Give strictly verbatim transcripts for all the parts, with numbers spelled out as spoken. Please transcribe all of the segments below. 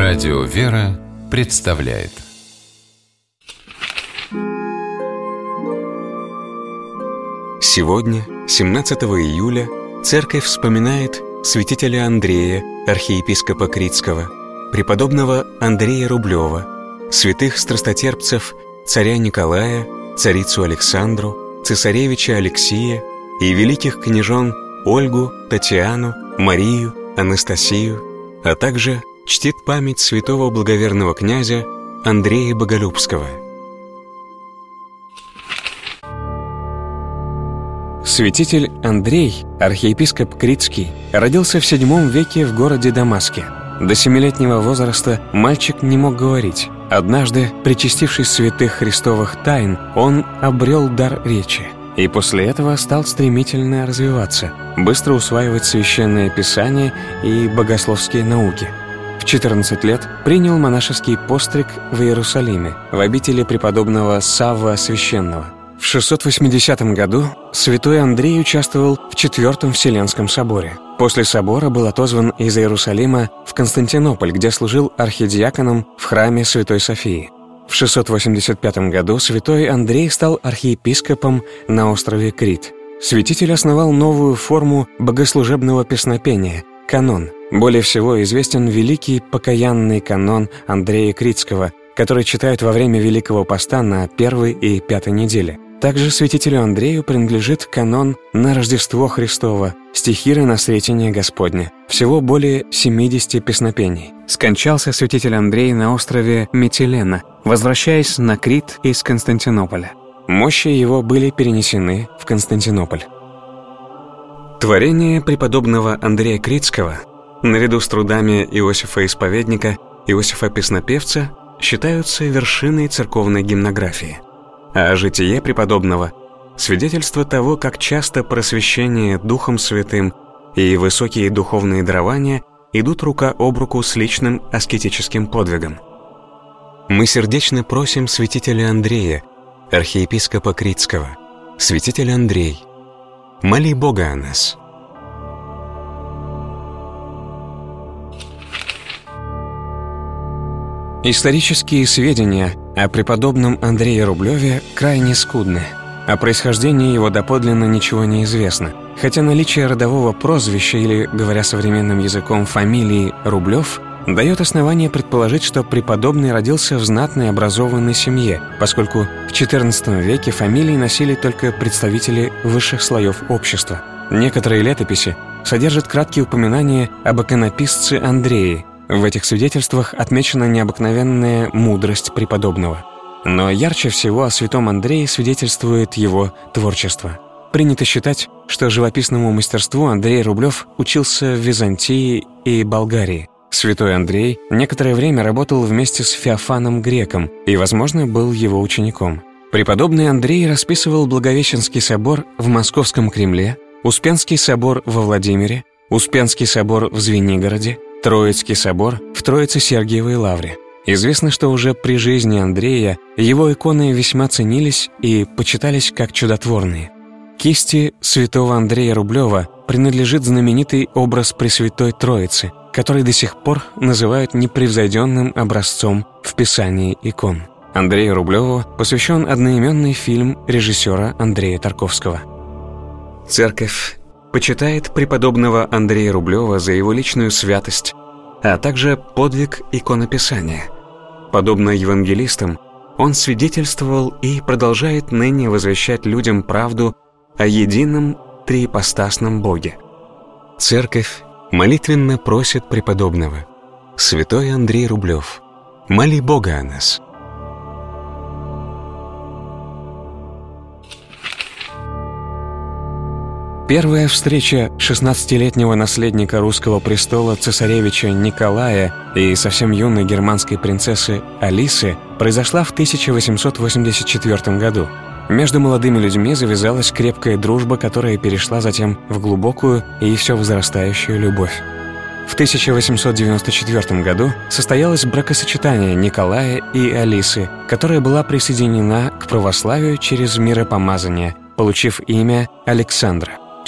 Радио «Вера» представляет. Сегодня, семнадцатого июля, Церковь вспоминает святителя Андрея, архиепископа Критского, преподобного Андрея Рублева, святых страстотерпцев царя Николая, царицу Александру, цесаревича Алексия и великих княжон Ольгу, Татьяну, Марию, Анастасию, а также чтит память святого благоверного князя Андрея Боголюбского. Святитель Андрей, архиепископ Критский, родился в седьмом веке в городе Дамаске. До семилетнего возраста мальчик не мог говорить. Однажды, причастившись святых христовых тайн, он обрел дар речи. И после этого стал стремительно развиваться, быстро усваивать священное писание и богословские науки. В четырнадцать лет принял монашеский постриг в Иерусалиме, в обители преподобного Савва Священного. В шестьсот восьмидесятом году святой Андрей участвовал в Четвертом Вселенском соборе. После собора был отозван из Иерусалима в Константинополь, где служил архидиаконом в храме Святой Софии. В шестьсот восемьдесят пятом году святой Андрей стал архиепископом на острове Крит. Святитель основал новую форму богослужебного песнопения – канон. Более всего известен великий покаянный канон Андрея Критского, который читают во время Великого Поста на первой и пятой неделе. Также святителю Андрею принадлежит канон на Рождество Христово, стихиры на Сретение Господне. Всего более семидесяти песнопений. Скончался святитель Андрей на острове Митилена, возвращаясь на Крит из Константинополя. Мощи его были перенесены в Константинополь. Творения преподобного Андрея Критского, наряду с трудами Иосифа Исповедника, Иосифа Песнопевца, считаются вершиной церковной гимнографии. А житие преподобного – свидетельство того, как часто просвещение Духом Святым и высокие духовные дарования идут рука об руку с личным аскетическим подвигом. Мы сердечно просим святителя Андрея, архиепископа Критского: святитель Андрей, моли Бога о нас. Исторические сведения о преподобном Андрее Рублеве крайне скудны. О происхождении его доподлинно ничего не известно, хотя наличие родового прозвища или, говоря современным языком, фамилии Рублев дает основание предположить, что преподобный родился в знатной образованной семье, поскольку в четырнадцатом веке фамилии носили только представители высших слоев общества. Некоторые летописи содержат краткие упоминания об иконописце Андрее. В этих свидетельствах отмечена необыкновенная мудрость преподобного. Но ярче всего о святом Андрее свидетельствует его творчество. Принято считать, что живописному мастерству Андрей Рублев учился в Византии и Болгарии. Святой Андрей некоторое время работал вместе с Феофаном Греком и, возможно, был его учеником. Преподобный Андрей расписывал Благовещенский собор в Московском Кремле, Успенский собор во Владимире, Успенский собор в Звенигороде, Троицкий собор в Троице-Сергиевой лавре. Известно, что уже при жизни Андрея его иконы весьма ценились и почитались как чудотворные. Кисти святого Андрея Рублева принадлежит знаменитый образ Пресвятой Троицы, который до сих пор называют непревзойденным образцом в писании икон. Андрею Рублеву посвящен одноименный фильм режиссера Андрея Тарковского. Церковь почитает преподобного Андрея Рублева за его личную святость, а также подвиг иконописания. Подобно евангелистам, он свидетельствовал и продолжает ныне возвещать людям правду о едином триипостасном Боге. Церковь молитвенно просит преподобного: святой Андрей Рублев, моли Бога о нас. Первая встреча шестнадцатилетнего наследника русского престола цесаревича Николая и совсем юной германской принцессы Алисы произошла в тысяча восемьсот восемьдесят четвёртом году. Между молодыми людьми завязалась крепкая дружба, которая перешла затем в глубокую и все возрастающую любовь. В тысяча восемьсот девяносто четвёртом году состоялось бракосочетание Николая и Алисы, которая была присоединена к православию через миропомазание, получив имя Александра.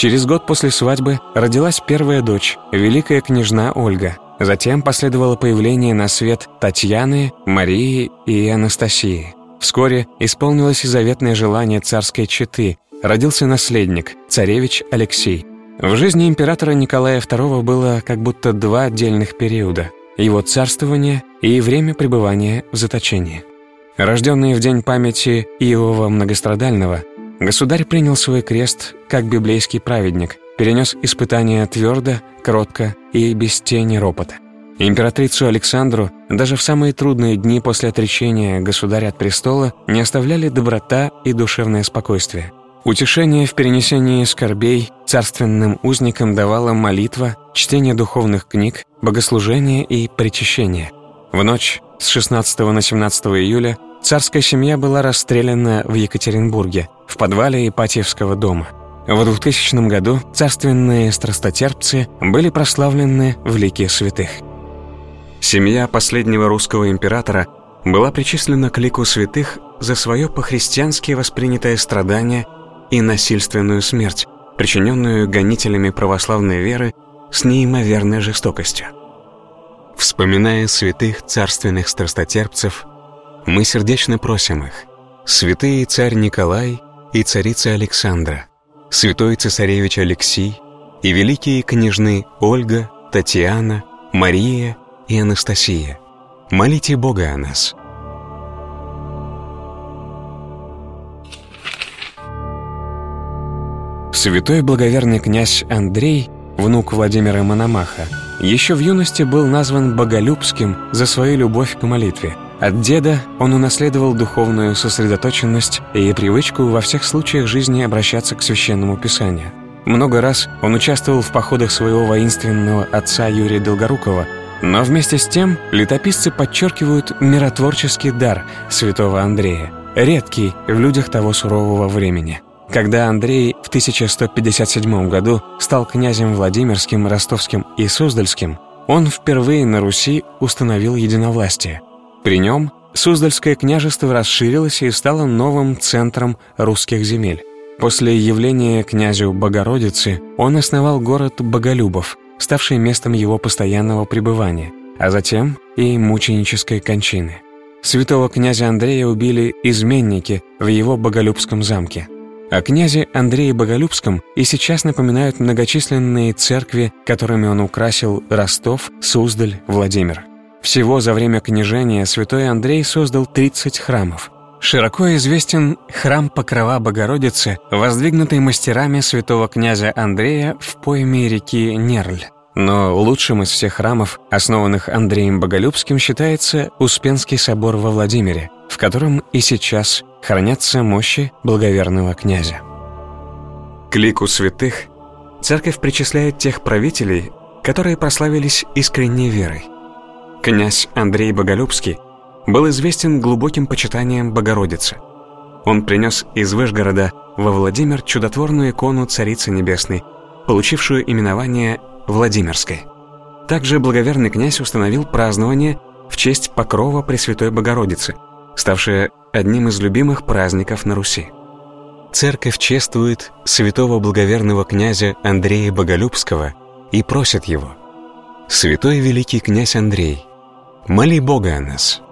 Через год после свадьбы родилась первая дочь, великая княжна Ольга. Затем последовало появление на свет Татьяны, Марии и Анастасии. Вскоре исполнилось и заветное желание царской четы. Родился наследник, царевич Алексей. В жизни императора Николая второго было как будто два отдельных периода – его царствование и время пребывания в заточении. Рожденный в день памяти Иова Многострадального, государь принял свой крест как библейский праведник, перенес испытания твердо, кротко и без тени ропота. Императрицу Александру даже в самые трудные дни после отречения государя от престола не оставляли доброта и душевное спокойствие. Утешение в перенесении скорбей царственным узникам давала молитва, чтение духовных книг, богослужение и причащение. В ночь с шестнадцатого на семнадцатое июля царская семья была расстреляна в Екатеринбурге, в подвале Ипатьевского дома. В двухтысячном году царственные страстотерпцы были прославлены в лике святых. Семья последнего русского императора была причислена к лику святых за свое по-христиански воспринятое страдание и насильственную смерть, причиненную гонителями православной веры с неимоверной жестокостью. Вспоминая святых царственных страстотерпцев, мы сердечно просим их: святые царь Николай и царица Александра, святой цесаревич Алексий и великие княжны Ольга, Татьяна, Мария и Анастасия, молите Бога о нас. Святой благоверный князь Андрей, внук Владимира Мономаха, еще в юности был назван Боголюбским за свою любовь к молитве. От деда он унаследовал духовную сосредоточенность и привычку во всех случаях жизни обращаться к Священному Писанию. Много раз он участвовал в походах своего воинственного отца Юрия Долгорукова, но вместе с тем летописцы подчеркивают миротворческий дар святого Андрея, редкий в людях того сурового времени. Когда Андрей в тысяча сто пятьдесят седьмом году стал князем Владимирским, Ростовским и Суздальским, он впервые на Руси установил единовластие. При нем Суздальское княжество расширилось и стало новым центром русских земель. После явления князю Богородицы он основал город Боголюбов, ставший местом его постоянного пребывания, а затем и мученической кончины. Святого князя Андрея убили изменники в его Боголюбском замке. О князе Андрее Боголюбском и сейчас напоминают многочисленные церкви, которыми он украсил Ростов, Суздаль, Владимир. Всего за время княжения святой Андрей создал тридцать храмов. Широко известен храм Покрова Богородицы, воздвигнутый мастерами святого князя Андрея в пойме реки Нерль. Но лучшим из всех храмов, основанных Андреем Боголюбским, считается Успенский собор во Владимире, в котором и сейчас хранятся мощи благоверного князя. К лику святых церковь причисляет тех правителей, которые прославились искренней верой. Князь Андрей Боголюбский был известен глубоким почитанием Богородицы. Он принес из Вышгорода во Владимир чудотворную икону Царицы Небесной, получившую именование Владимирской. Также благоверный князь установил празднование в честь Покрова Пресвятой Богородицы, ставшее одним из любимых праздников на Руси. Церковь чествует святого благоверного князя Андрея Боголюбского и просит его: «Святой великий князь Андрей, моли Бога о нас».